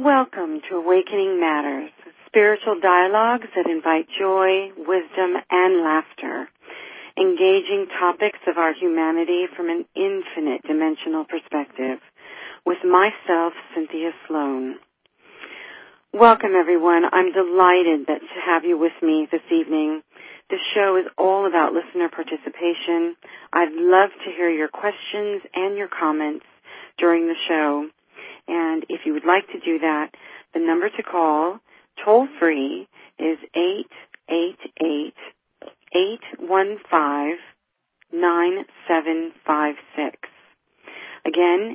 Welcome to Awakening Matters, spiritual dialogues that invite joy, wisdom, and laughter, engaging topics of our humanity from an infinite dimensional perspective, with myself, Cynthia Sloan. Welcome, everyone. I'm delighted to have you with me this evening. This show is all about listener participation. I'd love to hear your questions and your comments during the show. And if you would like to do that, the number to call, toll-free, is 888-815-9756. Again,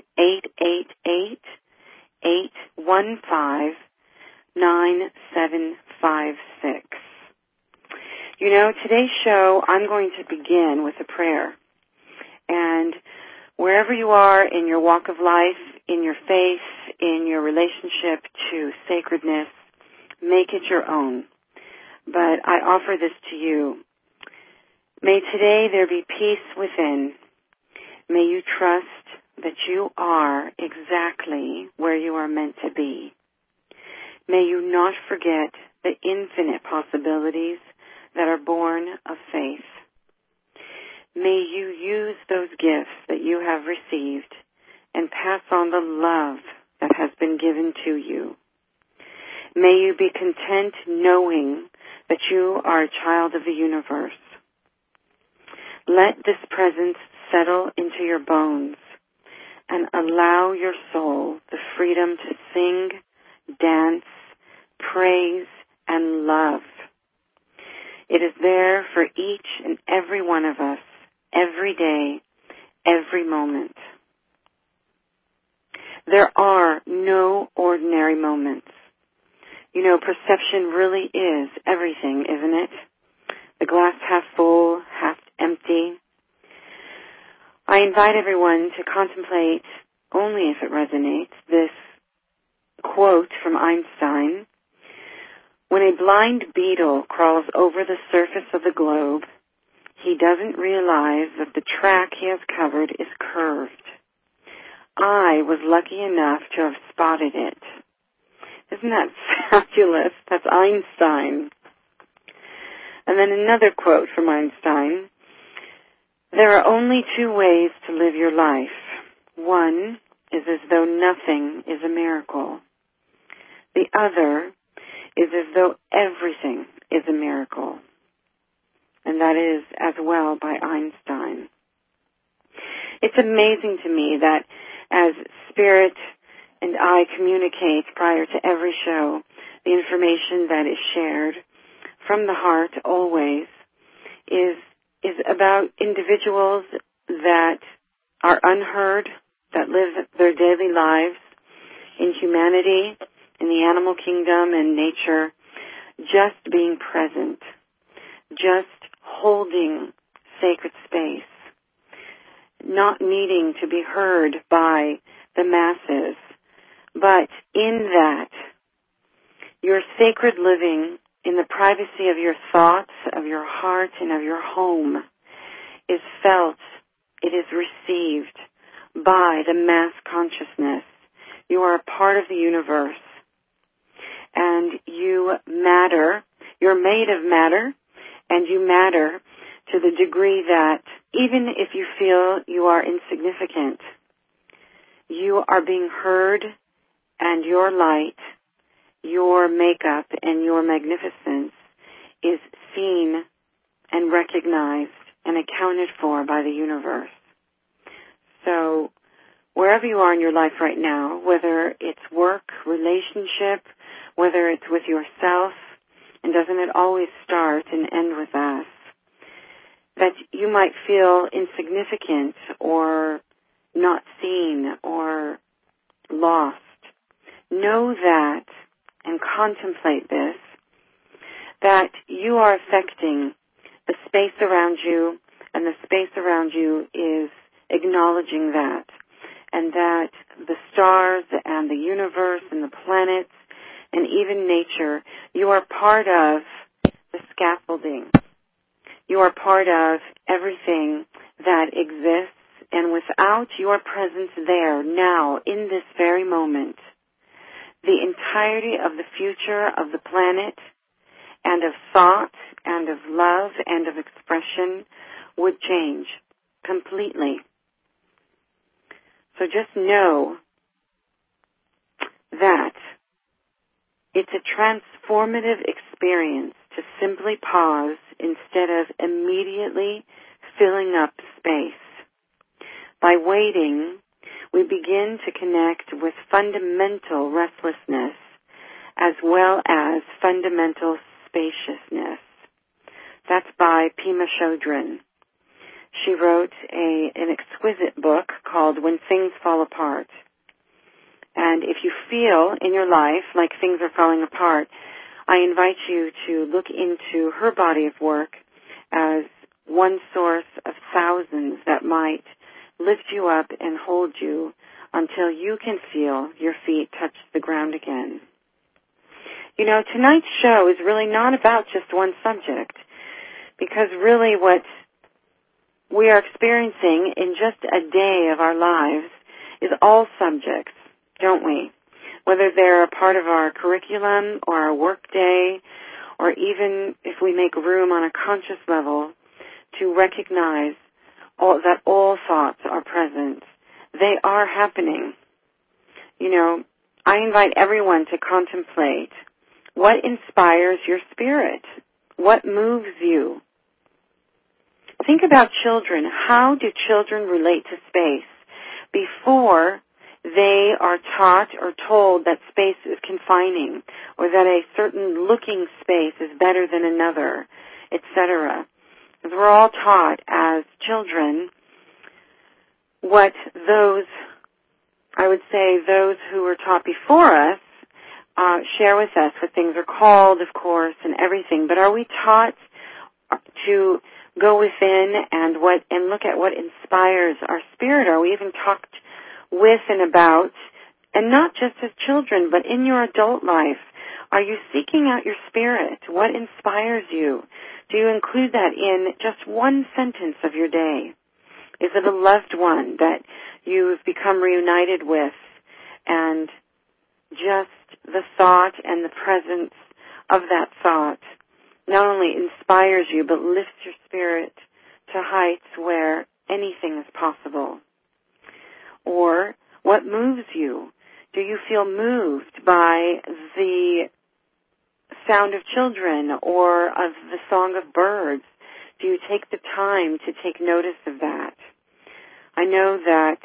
888-815-9756. You know, today's show, I'm going to begin with a prayer. And wherever you are in your walk of life, in your faith, in your relationship to sacredness, make it your own. But I offer this to you. May today there be peace within. May you trust that you are exactly where you are meant to be. May you not forget the infinite possibilities that are born of faith. May you use those gifts that you have received and pass on the love that has been given to you. May you be content knowing that you are a child of the universe. Let this presence settle into your bones and allow your soul the freedom to sing, dance, praise, and love. It is there for each and every one of us, every day, every moment. There are no ordinary moments. You know, perception really is everything, isn't it? The glass half full, half empty. I invite everyone to contemplate, only if it resonates, this quote from Einstein. When a blind beetle crawls over the surface of the globe, he doesn't realize that the track he has covered is curved. I was lucky enough to have spotted it. Isn't that fabulous? That's Einstein. And then another quote from Einstein. There are only two ways to live your life. One is as though nothing is a miracle. The other is as though everything is a miracle. And that is as well by Einstein. It's amazing to me that as Spirit and I communicate prior to every show, the information that is shared from the heart always is about individuals that are unheard, that live their daily lives in humanity, in the animal kingdom and nature, just being present, just holding sacred space, not needing to be heard by the masses, but in that, your sacred living in the privacy of your thoughts, of your heart, and of your home is felt, it is received by the mass consciousness. You are a part of the universe, and you matter. You're made of matter, and you matter to the degree that even if you feel you are insignificant, you are being heard, and your light, your makeup, and your magnificence is seen and recognized and accounted for by the universe. So wherever you are in your life right now, whether it's work, relationship, whether it's with yourself, and doesn't it always start and end with us, that you might feel insignificant or not seen or lost. Know that and contemplate this, that you are affecting the space around you, and the space around you is acknowledging that, and that the stars and the universe and the planets and even nature, you are part of the scaffolding. You are part of everything that exists, and without your presence there, now, in this very moment, the entirety of the future of the planet and of thought and of love and of expression would change completely. So just know that it's a transformative experience to simply pause instead of immediately filling up space. By waiting, we begin to connect with fundamental restlessness as well as fundamental spaciousness. That's by Pema Chodron. She wrote an exquisite book called When Things Fall Apart. And if you feel in your life like things are falling apart, I invite you to look into her body of work as one source of thousands that might lift you up and hold you until you can feel your feet touch the ground again. You know, tonight's show is really not about just one subject, because really what we are experiencing in just a day of our lives is all subjects, don't we? Whether they're a part of our curriculum or our work day, or even if we make room on a conscious level to recognize that all thoughts are present. They are happening. You know, I invite everyone to contemplate what inspires your spirit, what moves you. Think about children. How do children relate to space before they are taught or told that space is confining or that a certain looking space is better than another, etc.? Because we're all taught as children what those who were taught before us share with us what things are called, of course, and everything. But are we taught to go within and look at what inspires our spirit? Are we even talked with and about, and not just as children, but in your adult life? Are you seeking out your spirit? What inspires you? Do you include that in just one sentence of your day? Is it a loved one that you've become reunited with, and just the thought and the presence of that thought not only inspires you, but lifts your spirit to heights where anything is possible? Or what moves you? Do you feel moved by the sound of children or of the song of birds? Do you take the time to take notice of that? I know that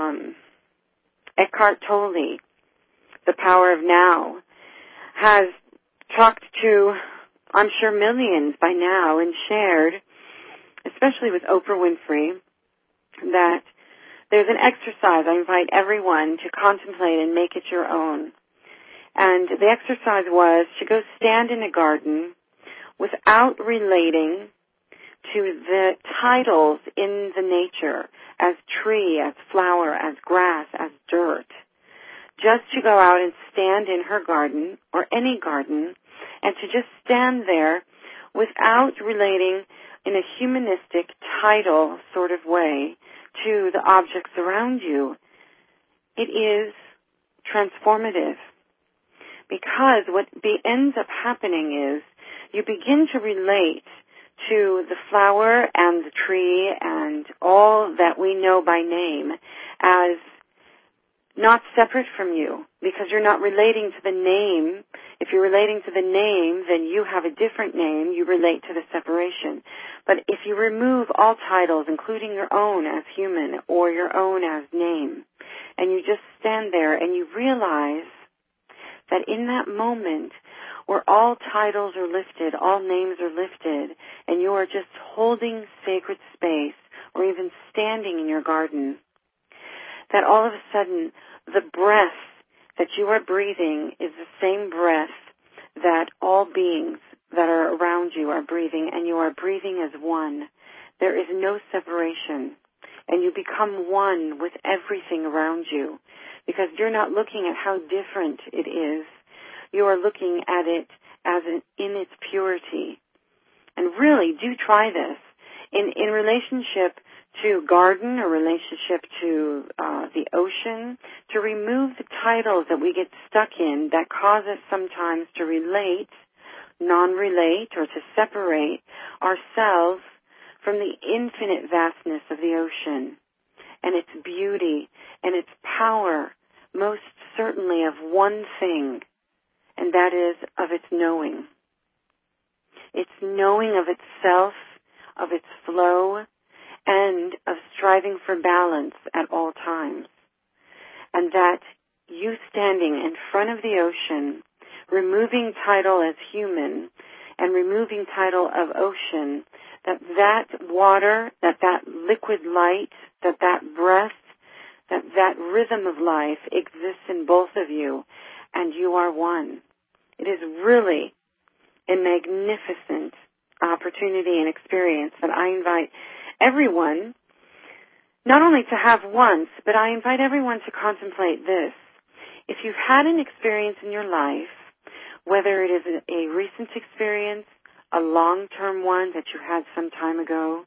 Eckhart Tolle, The Power of Now, has talked to, I'm sure, millions by now and shared, especially with Oprah Winfrey, that there's an exercise I invite everyone to contemplate and make it your own. And the exercise was to go stand in a garden without relating to the titles in the nature as tree, as flower, as grass, as dirt. Just to go out and stand in her garden or any garden and to just stand there without relating in a humanistic title sort of way to the objects around you. It is transformative, because what ends up happening is you begin to relate to the flower and the tree and all that we know by name as not separate from you, because you're not relating to the name. If you're relating to the name, then you have a different name. You relate to the separation. But if you remove all titles, including your own as human or your own as name, and you just stand there and you realize that in that moment where all titles are lifted, all names are lifted, and you are just holding sacred space or even standing in your garden, that all of a sudden the breath that you are breathing is the same breath that all beings that are around you are breathing, and you are breathing as one. There is no separation, and you become one with everything around you, because you're not looking at how different it is. You are looking at it as in its purity. And really, do try this. In relationship to garden, a relationship to the ocean, to remove the titles that we get stuck in that cause us sometimes to relate, non-relate, or to separate ourselves from the infinite vastness of the ocean and its beauty and its power, most certainly of one thing, and that is of its knowing. Its knowing of itself, of its flow, and of striving for balance at all times. And that you standing in front of the ocean, removing title as human, and removing title of ocean, that water, that liquid light, that breath, that rhythm of life exists in both of you, and you are one. It is really a magnificent opportunity and experience that I invite everyone not only to have once, but I invite everyone to contemplate this. If you've had an experience in your life, whether it is a recent experience, a long-term one that you had some time ago,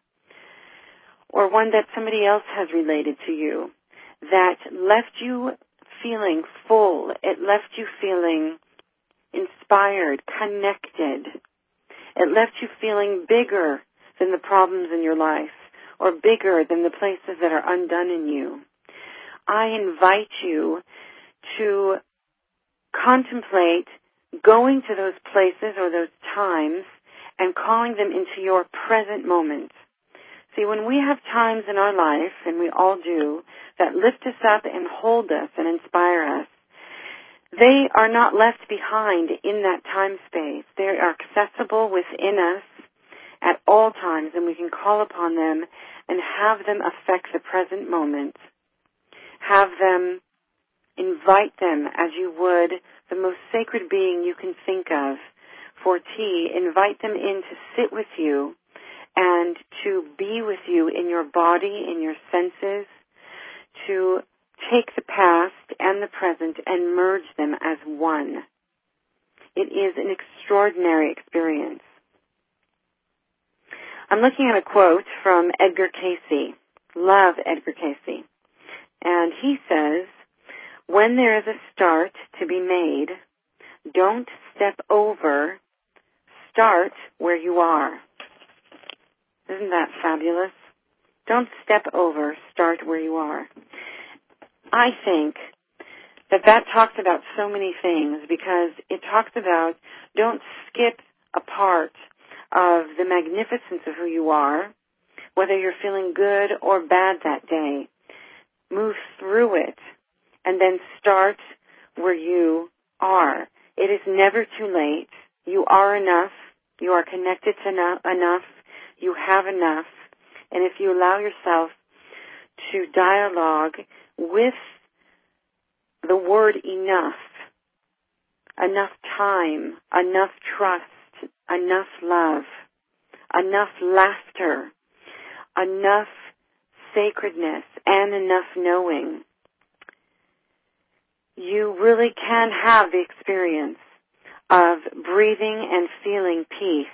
or one that somebody else has related to you, that left you feeling full, it left you feeling inspired, connected, it left you feeling bigger than the problems in your life, or bigger than the places that are undone in you, I invite you to contemplate going to those places or those times and calling them into your present moment. See, when we have times in our life, and we all do, that lift us up and hold us and inspire us, they are not left behind in that time space. They are accessible within us at all times, and we can call upon them and have them affect the present moment. Have them, invite them as you would the most sacred being you can think of for tea. Invite them in to sit with you and to be with you in your body, in your senses, to take the past and the present and merge them as one. It is an extraordinary experience. I'm looking at a quote from Edgar Cayce. Love Edgar Cayce. And he says, when there is a start to be made, don't step over, start where you are. Isn't that fabulous? Don't step over, start where you are. I think that talks about so many things, because it talks about don't skip a part of the magnificence of who you are, whether you're feeling good or bad that day. Move through it and then start where you are. It is never too late. You are enough. You are connected to enough. You have enough. And if you allow yourself to dialogue with the word enough time, enough trust, enough love, enough laughter, enough sacredness, and enough knowing, you really can have the experience of breathing and feeling peace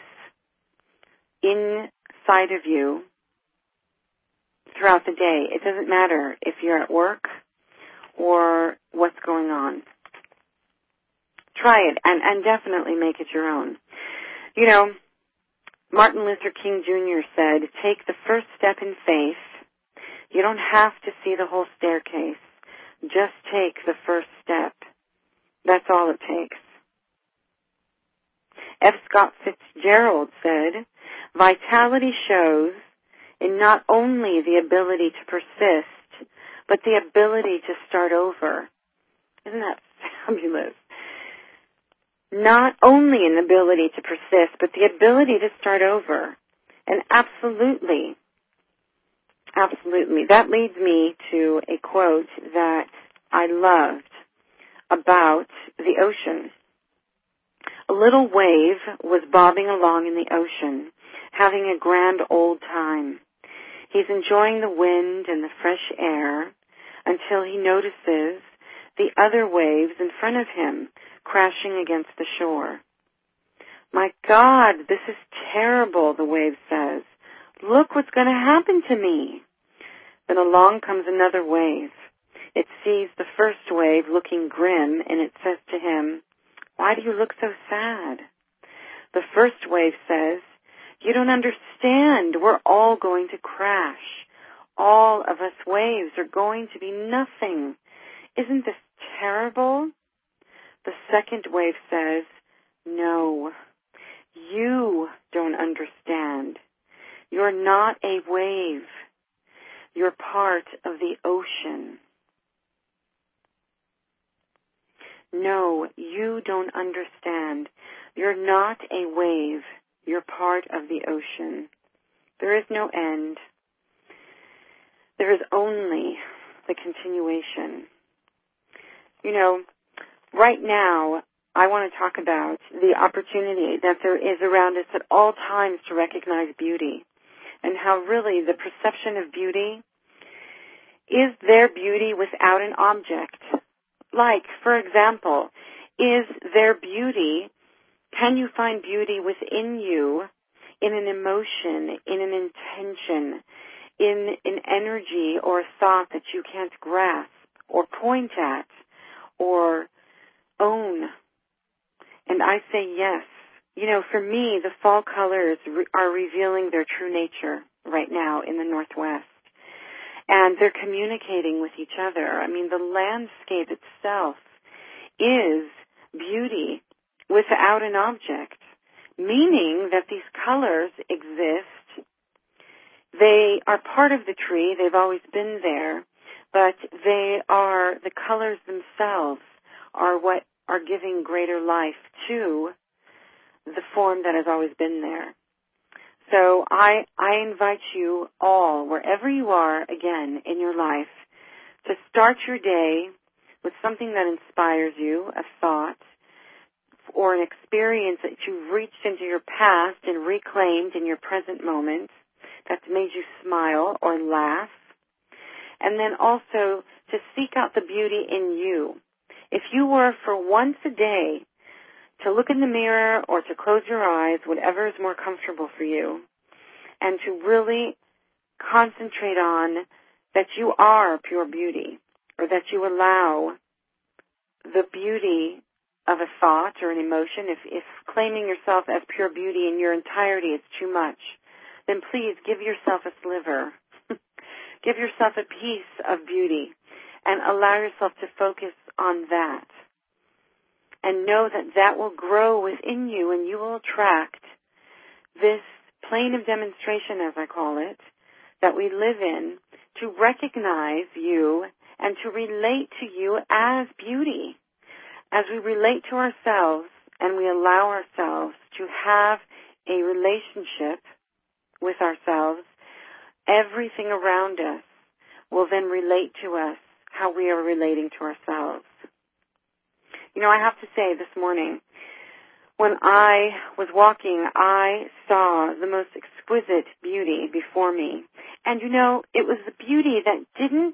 inside of you throughout the day. It doesn't matter if you're at work or what's going on. Try it and definitely make it your own. You know, Martin Luther King Jr. said, take the first step in faith. You don't have to see the whole staircase. Just take the first step. That's all it takes. F. Scott Fitzgerald said, vitality shows in not only the ability to persist, but the ability to start over. Isn't that fabulous? Not only an ability to persist, but the ability to start over. And absolutely, that leads me to a quote that I loved about the ocean. A little wave was bobbing along in the ocean, having a grand old time. He's enjoying the wind and the fresh air until he notices the other waves in front of him crashing against the shore. My God, this is terrible, the wave says. Look what's going to happen to me. Then along comes another wave. It sees the first wave looking grim, and it says to him, "Why do you look so sad?" The first wave says, "You don't understand. We're all going to crash. All of us waves are going to be nothing. Isn't this terrible?" The second wave says, "No, you don't understand. You're not a wave. You're part of the ocean." No, you don't understand. You're not a wave. You're part of the ocean. There is no end. There is only the continuation. You know, right now, I want to talk about the opportunity that there is around us at all times to recognize beauty, and how really the perception of beauty is there beauty without an object. Like, for example, is there beauty, can you find beauty within you in an emotion, in an intention, in an energy or a thought that you can't grasp or point at or own? And I say yes. You know, for me, the fall colors are revealing their true nature right now in the Northwest. And they're communicating with each other. I mean, the landscape itself is beauty without an object, meaning that these colors exist. They are part of the tree. They've always been there, but the colors themselves are what are giving greater life to the form that has always been there. So I invite you all, wherever you are, again, in your life, to start your day with something that inspires you, a thought, or an experience that you've reached into your past and reclaimed in your present moment that's made you smile or laugh. And then also to seek out the beauty in you. If you were for once a day to look in the mirror or to close your eyes, whatever is more comfortable for you, and to really concentrate on that you are pure beauty, or that you allow the beauty of a thought or an emotion. If claiming yourself as pure beauty in your entirety is too much, then please give yourself a sliver. Give yourself a piece of beauty and allow yourself to focus on that. And know that that will grow within you, and you will attract this plane of demonstration, as I call it, that we live in, to recognize you and to relate to you as beauty. As we relate to ourselves and we allow ourselves to have a relationship with ourselves, everything around us will then relate to us how we are relating to ourselves. You know, I have to say this morning, when I was walking, I saw the most exquisite beauty before me. And you know, it was the beauty that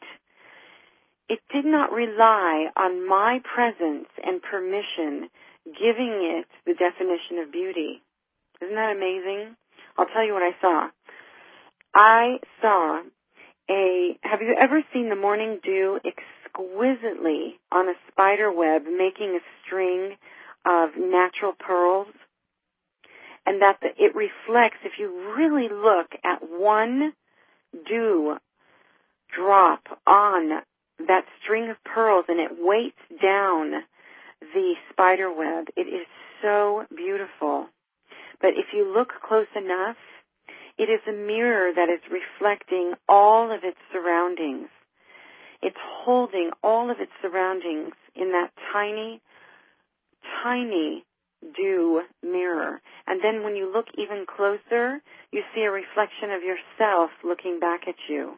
did not rely on my presence and permission giving it the definition of beauty. Isn't that amazing? I'll tell you what I saw. I saw have you ever seen the morning dew exquisitely on a spider web making a string of natural pearls? And that it reflects, if you really look at one dew drop on that string of pearls and it weights down the spider web, it is so beautiful. But if you look close enough, it is a mirror that is reflecting all of its surroundings. It's holding all of its surroundings in that tiny, tiny dew mirror. And then when you look even closer, you see a reflection of yourself looking back at you.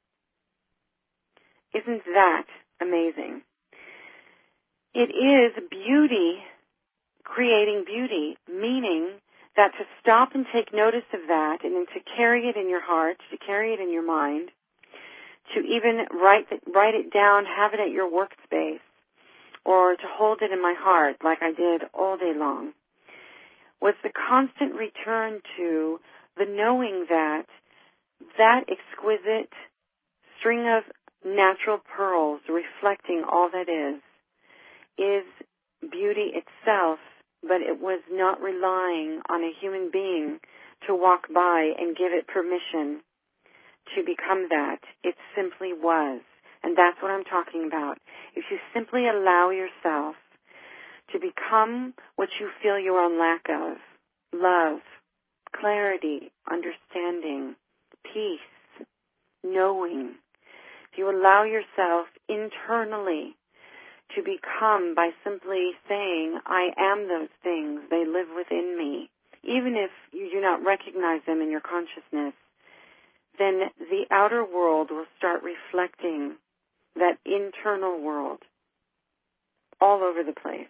Isn't that amazing? It is beauty creating beauty, meaning that to stop and take notice of that and then to carry it in your heart, to carry it in your mind, to even write it down, have it at your workspace, or to hold it in my heart like I did all day long, was the constant return to the knowing that that exquisite string of natural pearls reflecting all that is beauty itself, but it was not relying on a human being to walk by and give it permission to become that. It simply was. And that's what I'm talking about. If you simply allow yourself to become what you feel you're on lack of, love, clarity, understanding, peace, knowing, if you allow yourself internally to become by simply saying, I am those things, they live within me, even if you do not recognize them in your consciousness, then the outer world will start reflecting that internal world all over the place.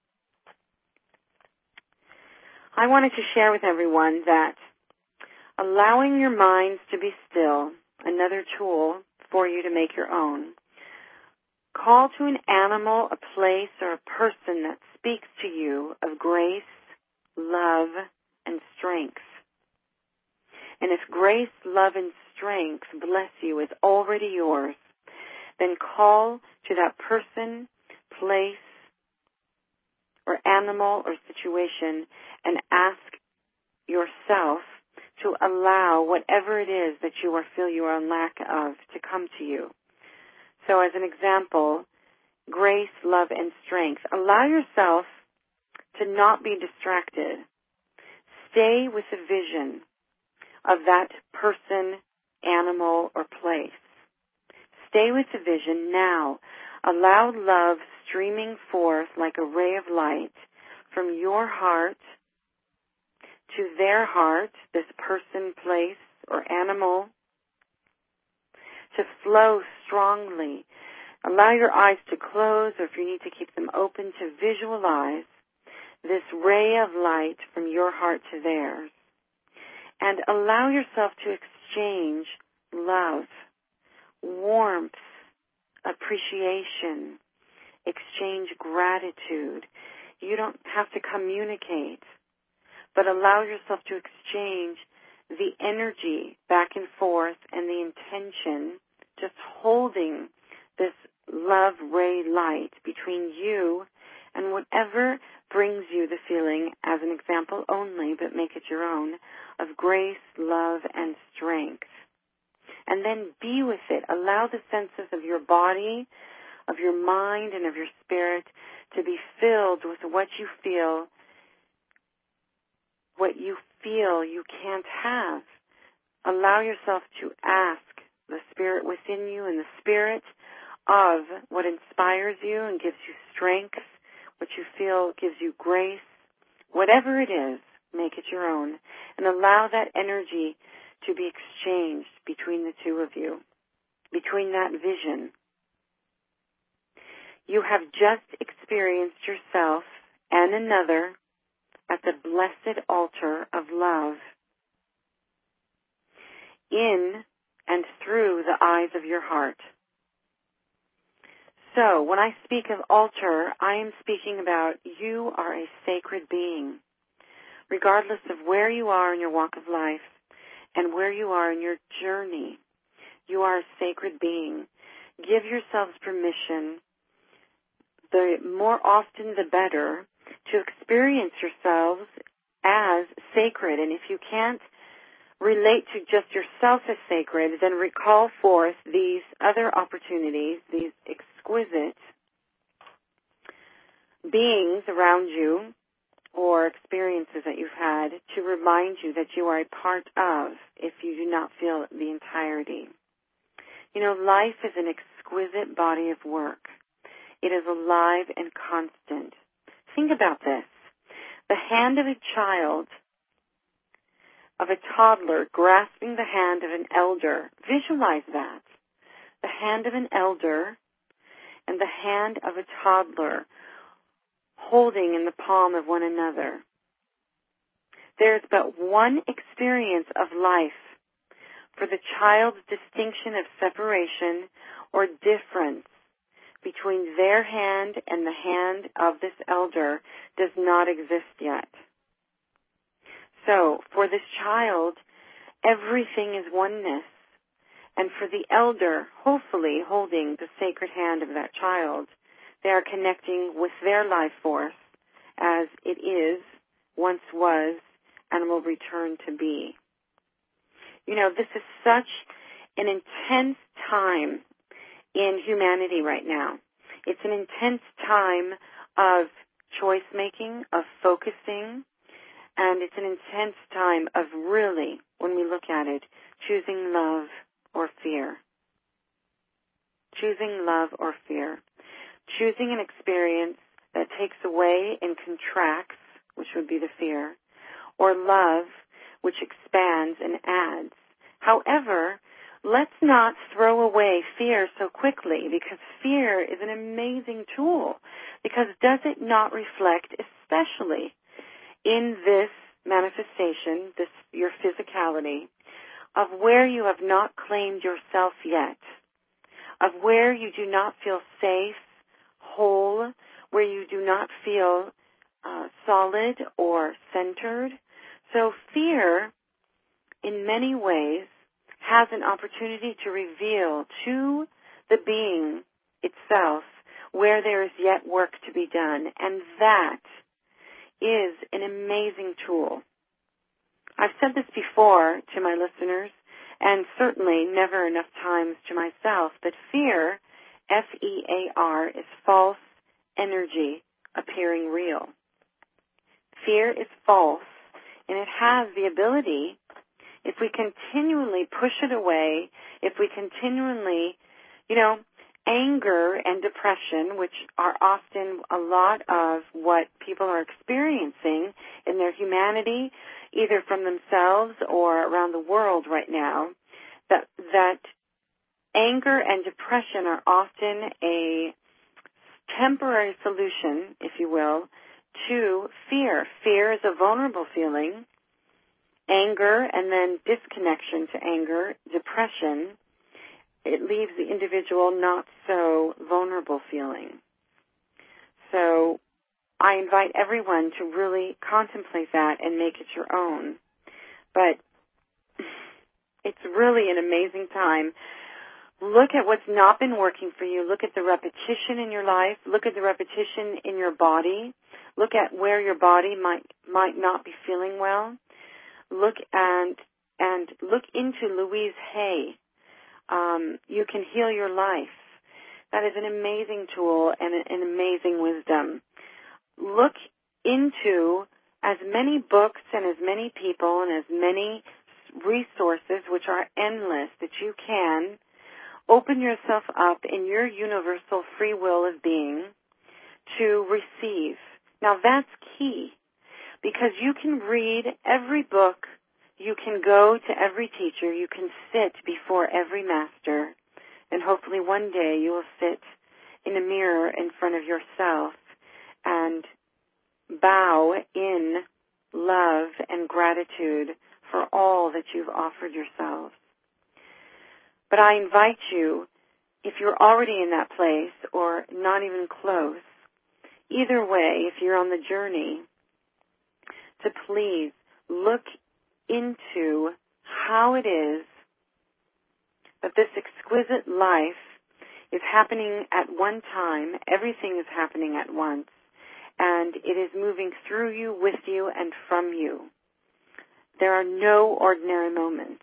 I wanted to share with everyone that allowing your minds to be still, another tool for you to make your own. Call to an animal, a place, or a person that speaks to you of grace, love, and strength. And if grace, love, and strength, bless you, is already yours, then call to that person, place, or animal or situation and ask yourself to allow whatever it is that you feel you are in lack of to come to you. So as an example, grace, love, and strength. Allow yourself to not be distracted. Stay with the vision of that person, animal, or place. Stay with the vision now. Allow love streaming forth like a ray of light from your heart to their heart, this person, place, or animal, to flow strongly. Allow your eyes to close, or if you need to keep them open, to visualize this ray of light from your heart to theirs. And allow yourself to exchange love, warmth, appreciation, exchange gratitude. You don't have to communicate, but allow yourself to exchange the energy back and forth and the intention, just holding this love ray light between you and whatever brings you the feeling, as an example only, but make it your own, of grace, love, and strength. And then be with it. Allow the senses of your body, of your mind, and of your spirit to be filled with what you feel you can't have. Allow yourself to ask the spirit within you and the spirit of what inspires you and gives you strength, what you feel gives you grace, whatever it is, make it your own, and allow that energy to be exchanged between the two of you, between that vision. You have just experienced yourself and another at the blessed altar of love, in and through the eyes of your heart. So, when I speak of altar, I am speaking about you are a sacred being. Regardless of where you are in your walk of life and where you are in your journey, you are a sacred being. Give yourselves permission, the more often the better, to experience yourselves as sacred. And if you can't relate to just yourself as sacred, then recall forth these other opportunities, these exquisite beings around you or experiences that you've had to remind you that you are a part of, if you do not feel the entirety. You know, life is an exquisite body of work. It is alive and constant. Think about this. The hand of a child, of a toddler grasping the hand of an elder. Visualize that. The hand of an elder and the hand of a toddler holding in the palm of one another. There's but one experience of life, for the child's distinction of separation or difference between their hand and the hand of this elder does not exist yet. So, for this child, everything is oneness. And for the elder, hopefully holding the sacred hand of that child, they are connecting with their life force as it is, once was, and will return to be. You know, this is such an intense time in humanity right now. It's an intense time of choice making, of focusing, and it's an intense time of really, when we look at it, choosing love or fear. Choosing love or fear. Choosing an experience that takes away and contracts, which would be the fear, or love, which expands and adds. However, let's not throw away fear so quickly, because fear is an amazing tool. Because does it not reflect, especially in this manifestation, this your physicality, of where you have not claimed yourself yet, of where you do not feel safe, whole, where you do not feel solid or centered. So fear, in many ways, has an opportunity to reveal to the being itself where there is yet work to be done. And that is an amazing tool. I've said this before to my listeners, and certainly never enough times to myself, but fear, F-E-A-R, is false energy appearing real. Fear is false, and it has the ability, if we continually push it away, if we continually, anger and depression, which are often a lot of what people are experiencing in their humanity, either from themselves or around the world right now, that anger and depression are often a temporary solution, if you will, to fear. Fear is a vulnerable feeling. Anger and then disconnection to anger, depression, it leaves the individual not so vulnerable feeling. So I invite everyone to really contemplate that and make it your own. But it's really an amazing time. Look at what's not been working for you. Look at the repetition in your life. Look at the repetition in your body. Look at where your body might not be feeling well. Look and look into Louise Hay. You can heal your life. That is an amazing tool and an amazing wisdom. Look into as many books and as many people and as many resources, which are endless, that you can open yourself up in your universal free will of being to receive. Now that's key, because you can read every book, you can go to every teacher, you can sit before every master, and hopefully one day you will sit in a mirror in front of yourself and bow in love and gratitude for all that you've offered yourselves. But I invite you, if you're already in that place or not even close, either way, if you're on the journey, to please look into how it is that this exquisite life is happening at one time. Everything is happening at once, and it is moving through you, with you, and from you. There are no ordinary moments.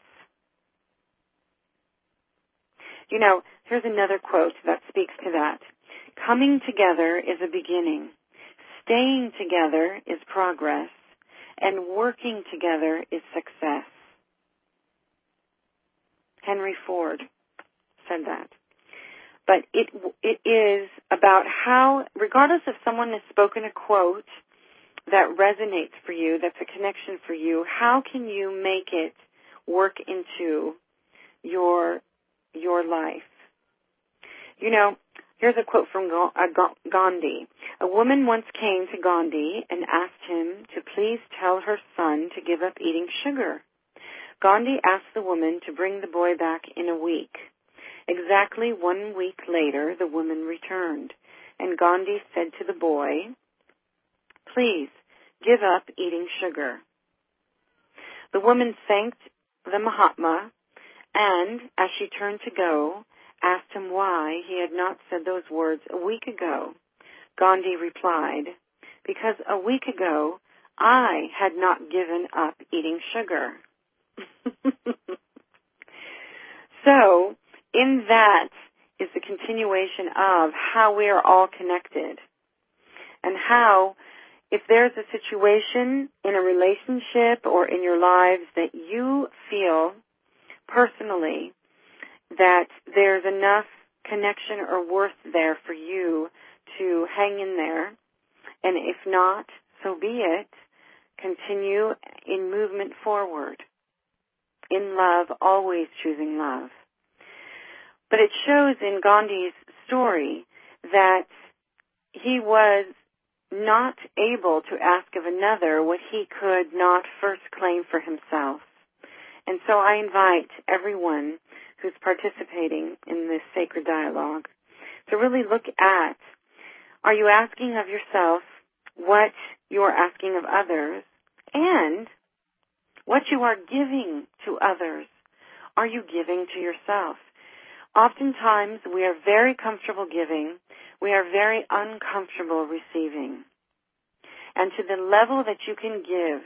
Here's another quote that speaks to that. Coming together is a beginning. Staying together is progress. And working together is success. Henry Ford said that. But it is about how, regardless if someone has spoken a quote that resonates for you, that's a connection for you, how can you make it work into your life? Here's a quote from Gandhi. A woman once came to Gandhi and asked him to please tell her son to give up eating sugar. Gandhi asked the woman to bring the boy back in a week. Exactly 1 week later, the woman returned, and Gandhi said to the boy, please give up eating sugar. The woman thanked the Mahatma and, as she turned to go, asked him why he had not said those words a week ago. Gandhi replied, "Because a week ago I had not given up eating sugar." So, in that is the continuation of how we are all connected, and how, if there's a situation in a relationship or in your lives that you feel personally that there's enough connection or worth there for you to hang in there, and if not, so be it, continue in movement forward. In love, always choosing love. But it shows in Gandhi's story that he was not able to ask of another what he could not first claim for himself. And so I invite everyone who's participating in this sacred dialogue to really look at, are you asking of yourself what you are asking of others, and what you are giving to others, are you giving to yourself? Oftentimes, we are very comfortable giving. We are very uncomfortable receiving. And to the level that you can give,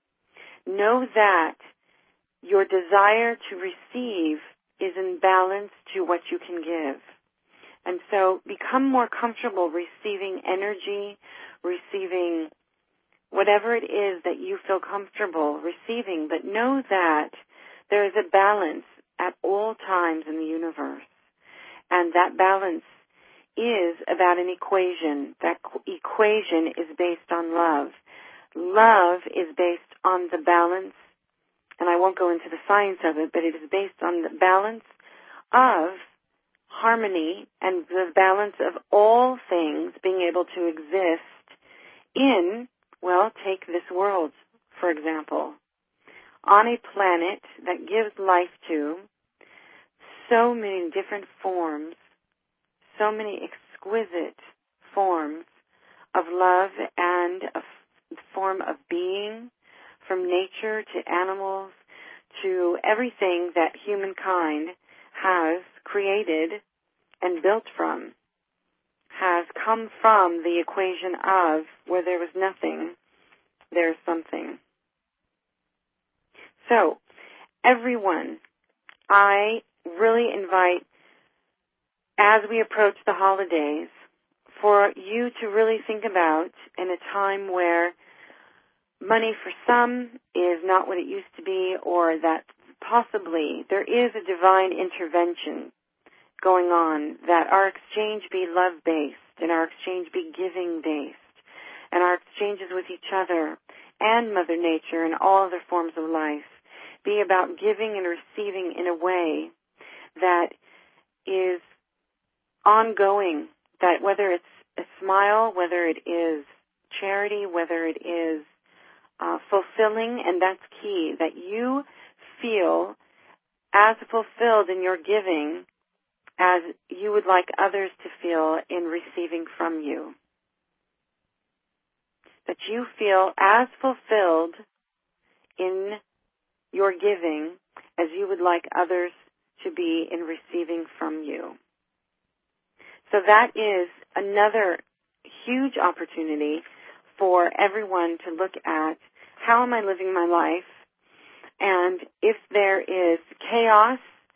know that your desire to receive is in balance to what you can give. And so become more comfortable receiving energy, receiving whatever it is that you feel comfortable receiving, but know that there is a balance at all times in the universe. And that balance is about an equation. That equation is based on love. Love is based on the balance, and I won't go into the science of it, but it is based on the balance of harmony and the balance of all things being able to exist in, well, take this world, for example, on a planet that gives life to so many different forms, so many exquisite forms of love and a form of being, from nature to animals to everything that humankind has created and built from, has come from the equation of where there was nothing, there's something. So, everyone, I really invite, as we approach the holidays, for you to really think about, in a time where money for some is not what it used to be, or that possibly there is a divine intervention going on, that our exchange be love-based and our exchange be giving-based, and our exchanges with each other and Mother Nature and all other forms of life be about giving and receiving in a way that is ongoing, that whether it's a smile, whether it is charity, whether it is fulfilling, and that's key, that you feel as fulfilled in your giving as you would like others to feel in receiving from you. That you feel as fulfilled in your giving as you would like others to be in receiving from you. So that is another huge opportunity for everyone to look at, how am I living my life? And if there is chaos,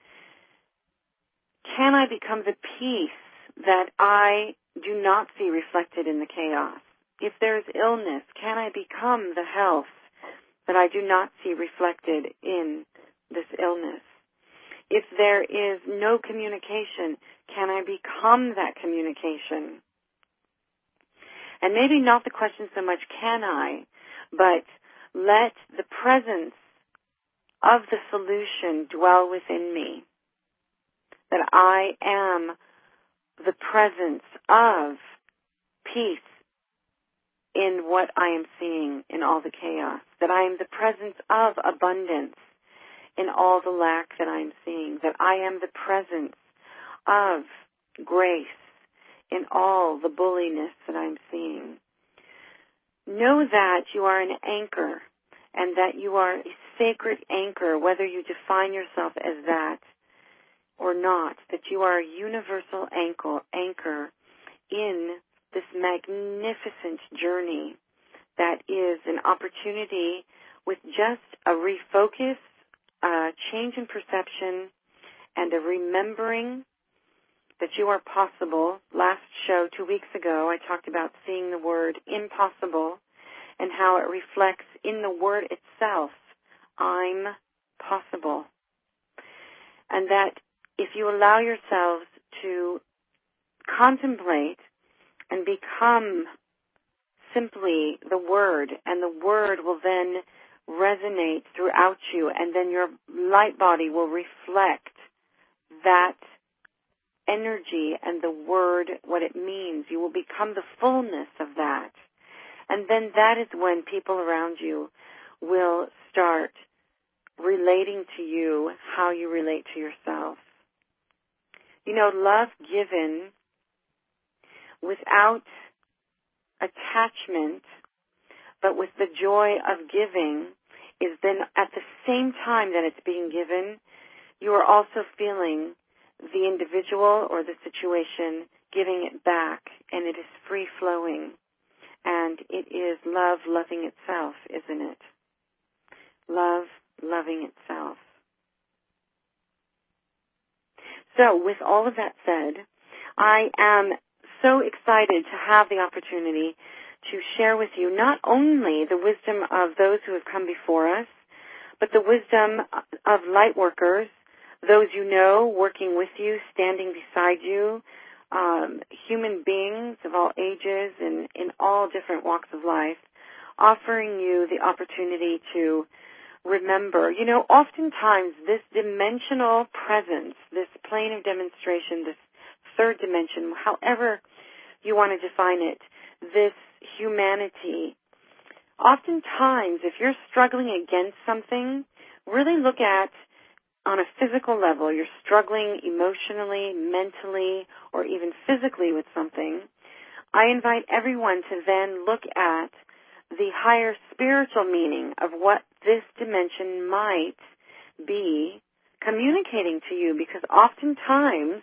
can I become the peace that I do not see reflected in the chaos? If there is illness, can I become the health that I do not see reflected in this illness? If there is no communication, can I become that communication? And maybe not the question so much, can I, but let the presence of the solution dwell within me. That I am the presence of peace in what I am seeing in all the chaos. That I am the presence of abundance in all the lack that I am seeing. That I am the presence of grace in all the bulliness that I'm seeing. Know that you are an anchor and that you are a sacred anchor, whether you define yourself as that or not, that you are a universal anchor in this magnificent journey that is an opportunity with just a refocus, a change in perception, and a remembering that you are possible. Last show, 2 weeks ago, I talked about seeing the word impossible and how it reflects in the word itself, I'm possible. And that if you allow yourselves to contemplate and become simply the word, and the word will then resonate throughout you, and then your light body will reflect that energy and the word, what it means. You will become the fullness of that. And then that is when people around you will start relating to you how you relate to yourself. You know, love given without attachment, but with the joy of giving, is then at the same time that it's being given, you are also feeling the individual or the situation giving it back, and it is free-flowing. And it is love loving itself, isn't it? Love loving itself. So with all of that said, I am so excited to have the opportunity to share with you not only the wisdom of those who have come before us, but the wisdom of light workers, those you know working with you, standing beside you, human beings of all ages and in all different walks of life, offering you the opportunity to remember. You know, oftentimes this dimensional presence, this plane of demonstration, this third dimension, however you want to define it, this humanity, oftentimes if you're struggling against something, really look at on a physical level, you're struggling emotionally, mentally, or even physically with something, I invite everyone to then look at the higher spiritual meaning of what this dimension might be communicating to you, because oftentimes,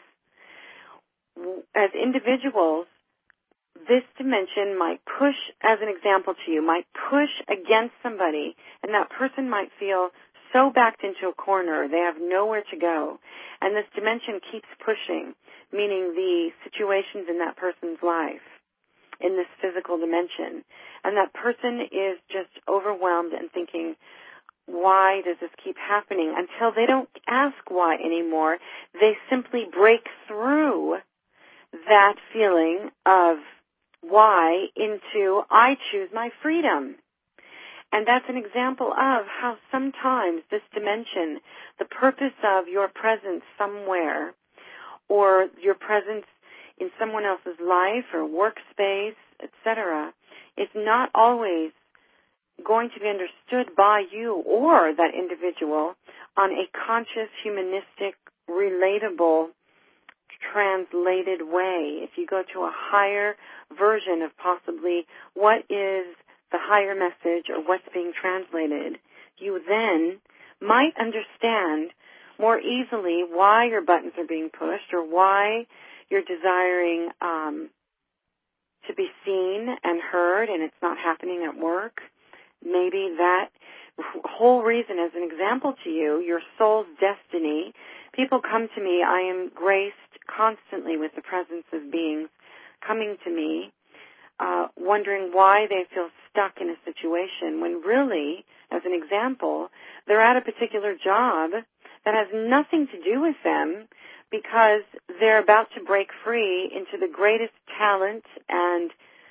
as individuals, this dimension might push, as an example to you, might push against somebody, and that person might feel so backed into a corner, they have nowhere to go. And this dimension keeps pushing, meaning the situations in that person's life, in this physical dimension. And that person is just overwhelmed and thinking, why does this keep happening? Until they don't ask why anymore. They simply break through that feeling of why into, I choose my freedom. And that's an example of how sometimes this dimension, the purpose of your presence somewhere, or your presence in someone else's life or workspace, etc., is not always going to be understood by you or that individual on a conscious, humanistic, relatable, translated way. If you go to a higher version of possibly what is the higher message or what's being translated, you then might understand more easily why your buttons are being pushed or why you're desiring to be seen and heard and it's not happening at work. Maybe that whole reason, as an example to you, your soul's destiny. People come to me. I am graced constantly with the presence of beings coming to me, wondering why they feel stuck in a situation when really, as an example, they're at a particular job that has nothing to do with them because they're about to break free into the greatest talent and,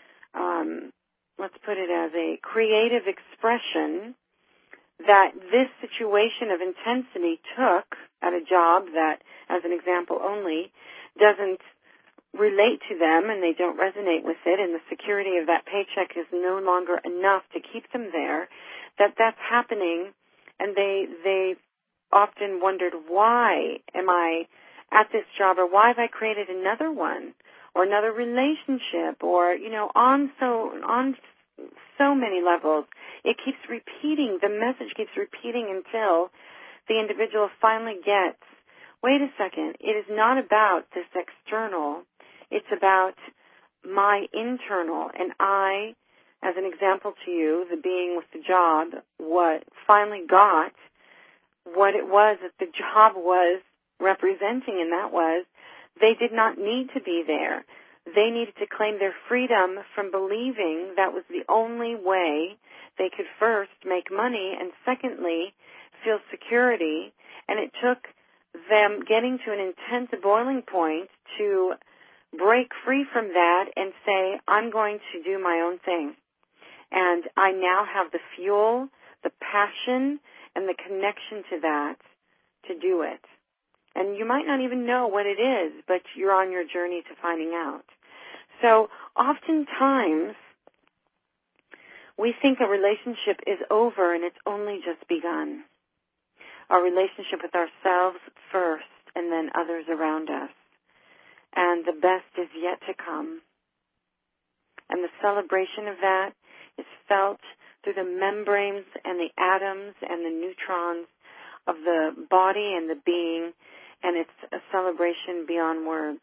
let's put it as a creative expression that this situation of intensity took at a job that, as an example only, doesn't relate to them and they don't resonate with it, and the security of that paycheck is no longer enough to keep them there, that's happening, and they often wondered, why am I at this job, or why have I created another one, or another relationship, or, on so many levels. It keeps repeating. The message keeps repeating until the individual finally gets, wait a second, it is not about this external. It's about my internal. And I, as an example to you, the being with the job, what finally got what it was that the job was representing, and that was they did not need to be there. They needed to claim their freedom from believing that was the only way they could first make money and secondly feel security. And it took them getting to an intense boiling point to break free from that and say, I'm going to do my own thing. And I now have the fuel, the passion, and the connection to that to do it. And you might not even know what it is, but you're on your journey to finding out. So oftentimes we think a relationship is over and it's only just begun. Our relationship with ourselves first and then others around us. And the best is yet to come. And the celebration of that is felt through the membranes and the atoms and the neutrons of the body and the being, and it's a celebration beyond words.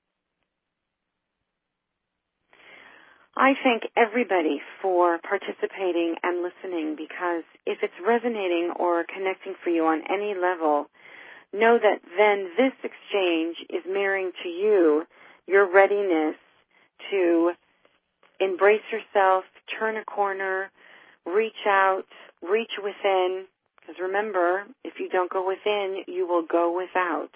I thank everybody for participating and listening, because if it's resonating or connecting for you on any level, know that then this exchange is mirroring to you your readiness to embrace yourself, turn a corner, reach out, reach within, because remember, if you don't go within, you will go without.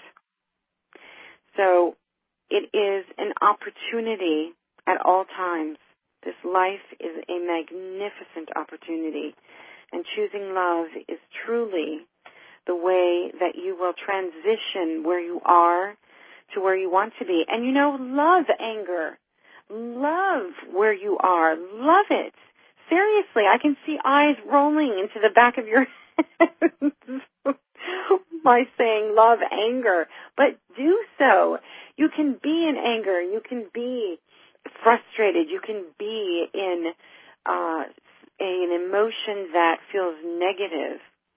So it is an opportunity at all times. This life is a magnificent opportunity, and choosing love is truly the way that you will transition where you are to where you want to be. And you know, love anger. Love where you are. Love it. Seriously, I can see eyes rolling into the back of your head by saying love anger. But do so. You can be in anger. You can be frustrated. You can be in an emotion that feels negative.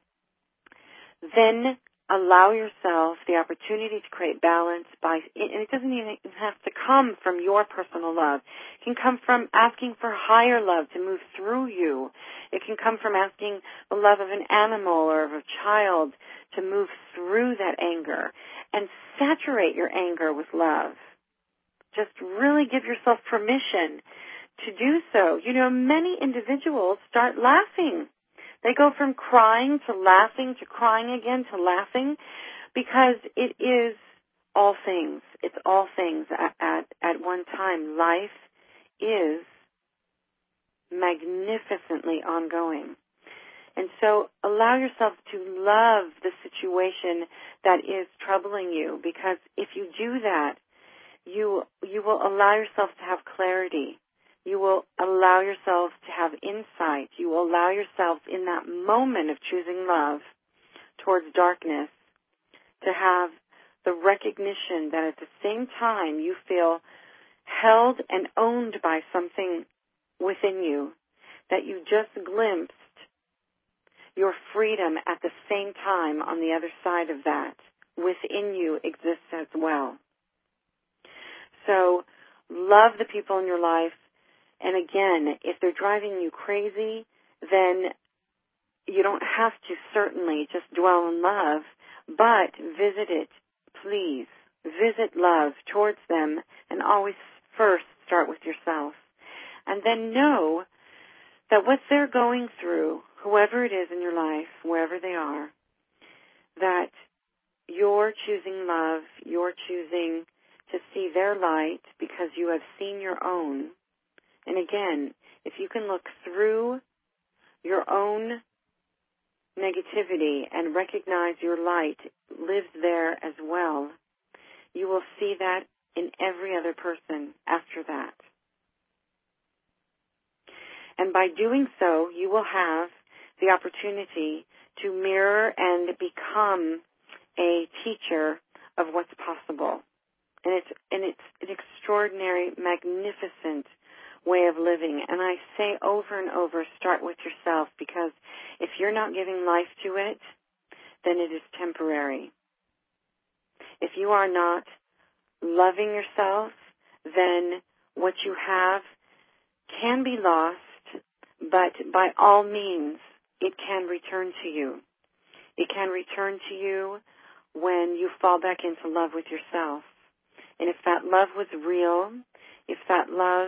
Then allow yourself the opportunity to create balance and it doesn't even have to come from your personal love. It can come from asking for higher love to move through you. It can come from asking the love of an animal or of a child to move through that anger, and saturate your anger with love. Just really give yourself permission to do so. You know, many individuals start laughing. They go from crying to laughing to crying again to laughing, because it is all things. It's all things at one time. Life is magnificently ongoing. And so allow yourself to love the situation that is troubling you, because if you do that, you will allow yourself to have clarity. You will allow yourself to have insight. You will allow yourself in that moment of choosing love towards darkness to have the recognition that at the same time you feel held and owned by something within you, that you just glimpsed your freedom at the same time on the other side of that within you exists as well. So love the people in your life. And again, if they're driving you crazy, then you don't have to certainly just dwell in love, but visit it, please. Visit love towards them, and always first start with yourself. And then know that what they're going through, whoever it is in your life, wherever they are, that you're choosing love, you're choosing to see their light because you have seen your own. And again, if you can look through your own negativity and recognize your light lives there as well, you will see that in every other person after that. And by doing so, you will have the opportunity to mirror and become a teacher of what's possible. And it's an extraordinary, magnificent way of living. And I say over and over, start with yourself, because if you're not giving life to it, then it is temporary. If you are not loving yourself, then what you have can be lost, but by all means, it can return to you. It can return to you when you fall back into love with yourself. And if that love was real, if that love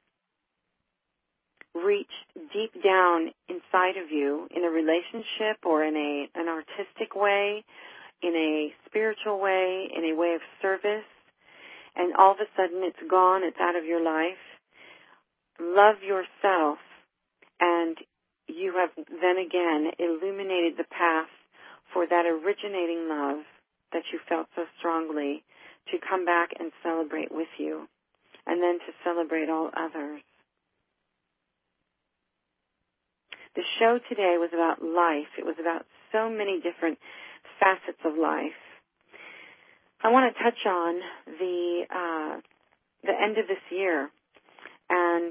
reached deep down inside of you in a relationship or in an artistic way, in a spiritual way, in a way of service, and all of a sudden it's gone, it's out of your life, love yourself, and you have then again illuminated the path for that originating love that you felt so strongly to come back and celebrate with you, and then to celebrate all others. The show today was about life. It was about so many different facets of life. I want to touch on the end of this year, and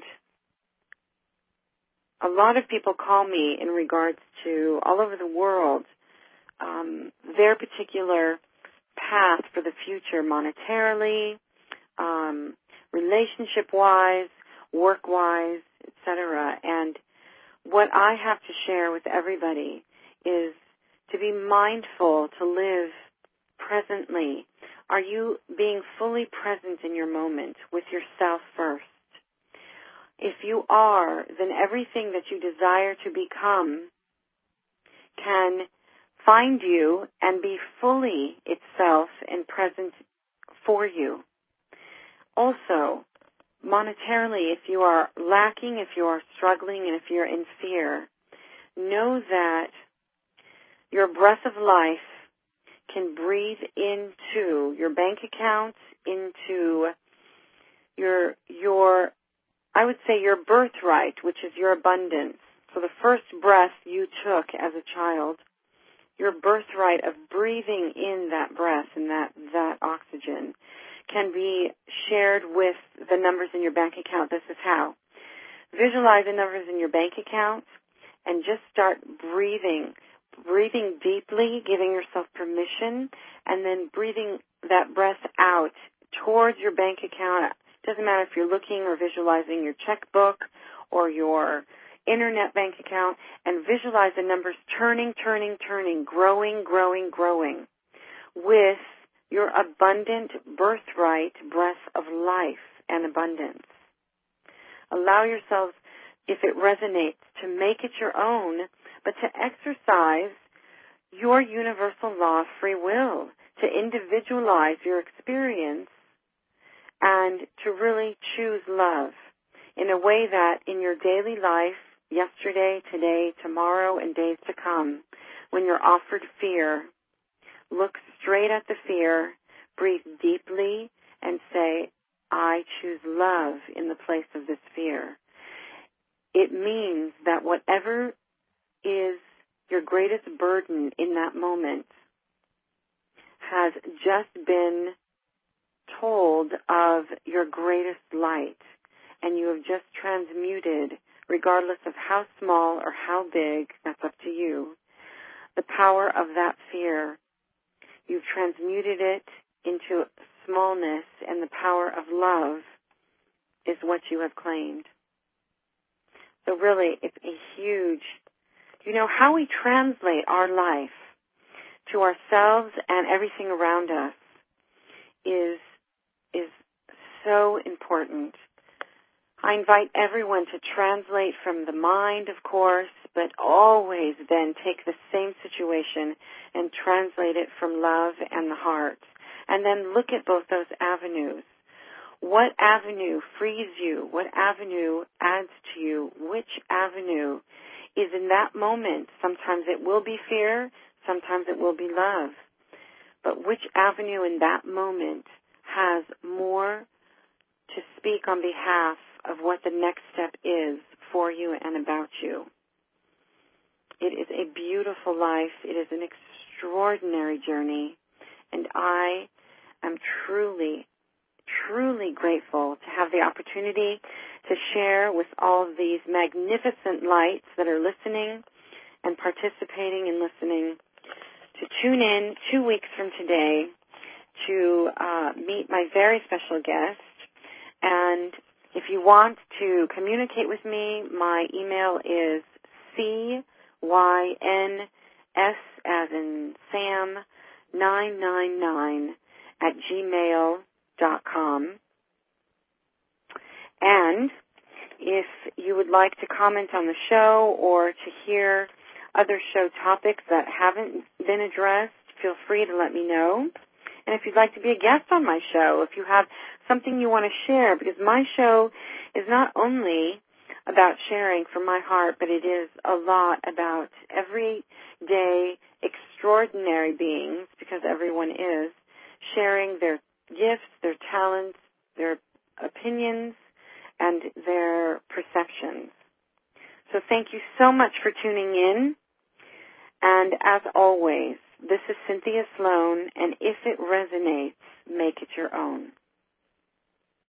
a lot of people call me in regards to all over the world their particular path for the future, monetarily, relationship-wise, work-wise, etc. And what I have to share with everybody is to be mindful to live presently. Are you being fully present in your moment with yourself first? If you are, then everything that you desire to become can find you and be fully itself and present for you. Also, monetarily, if you are lacking, if you are struggling, and if you're in fear, know that your breath of life can breathe into your bank account, into your I would say your birthright, which is your abundance. So the first breath you took as a child, your birthright of breathing in that breath and that oxygen can be shared with the numbers in your bank account. This is how. Visualize the numbers in your bank account and just start breathing deeply, giving yourself permission, and then breathing that breath out towards your bank account. It doesn't matter if you're looking or visualizing your checkbook or your internet bank account, and visualize the numbers turning, growing with your abundant birthright breath of life and abundance. Allow yourselves, if it resonates, to make it your own, but to exercise your universal law of free will, to individualize your experience and to really choose love in a way that in your daily life, yesterday, today, tomorrow, and days to come, when you're offered fear, look straight at the fear, breathe deeply, and say, I choose love in the place of this fear. It means that whatever is your greatest burden in that moment has just been told of your greatest light, and you have just transmuted, regardless of how small or how big, that's up to you, the power of that fear. You've transmuted it into smallness, and the power of love is what you have claimed. So really, it's a huge, how we translate our life to ourselves and everything around us is so important. I invite everyone to translate from the mind, of course, but always then take the same situation and translate it from love and the heart. And then look at both those avenues. What avenue frees you? What avenue adds to you? Which avenue is in that moment? Sometimes it will be fear, sometimes it will be love. But which avenue in that moment has more to speak on behalf of what the next step is for you and about you? It is a beautiful life. It is an extraordinary journey. And I am truly, truly grateful to have the opportunity to share with all of these magnificent lights that are listening and participating and listening, to tune in 2 weeks from today to meet my very special guest. And if you want to communicate with me, my email is CYNS as in Sam 999 @gmail.com. And if you would like to comment on the show or to hear other show topics that haven't been addressed, feel free to let me know. And if you'd like to be a guest on my show, if you have something you want to share, because my show is not only about sharing from my heart, but it is a lot about everyday extraordinary beings, because everyone is, sharing their gifts, their talents, their opinions, and their perceptions. So thank you so much for tuning in. And as always, this is Cynthia Sloan, and if it resonates, make it your own.